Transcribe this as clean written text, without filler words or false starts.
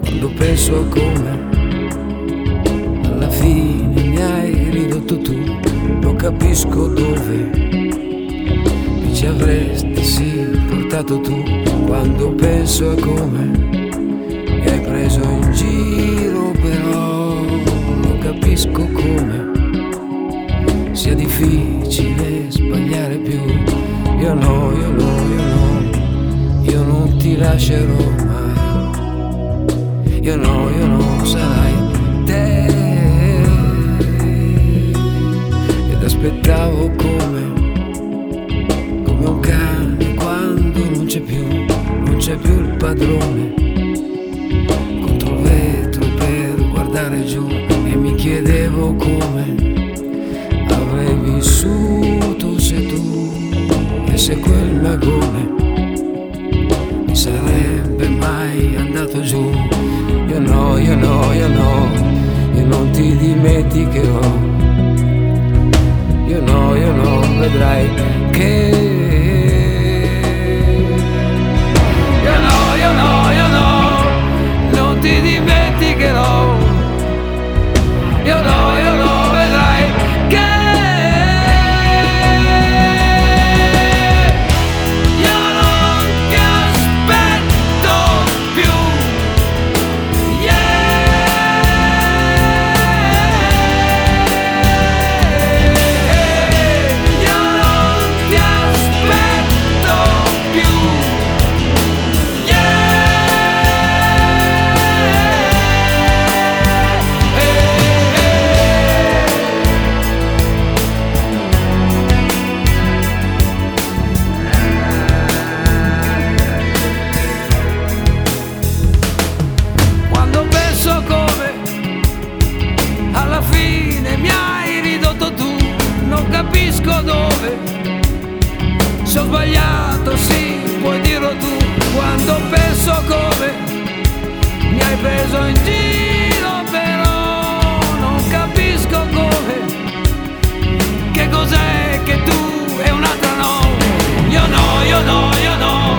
Quando penso a come alla fine mi hai ridotto tu, non capisco dove mi ci avresti sì portato tu. Quando penso a come mi hai preso in giro, però non capisco come sia difficile sbagliare più. Io no, io no, io no, io non ti lascerò mai. Io no, sarai te. Ed aspettavo come un cane quando non c'è più il padrone, contro il vetro per guardare giù, e mi chiedevo come avrei vissuto se tu e se quel magone mi sarebbe mai andato giù. Io no, io no, io no, io non ti dimenticherò. Io no, vedrai che io no, non ti dimenticherò. Io no, vedrai che io non ti aspetto più. Io non ti aspetto più. Quando penso come alla fine mi hai ridotto tu, non capisco dove se ho sbagliato, sì, puoi dirlo tu. Quando penso come mi hai preso in giro, però non capisco come, che cos'è che tu e un'altra no. Io no, io no, io no,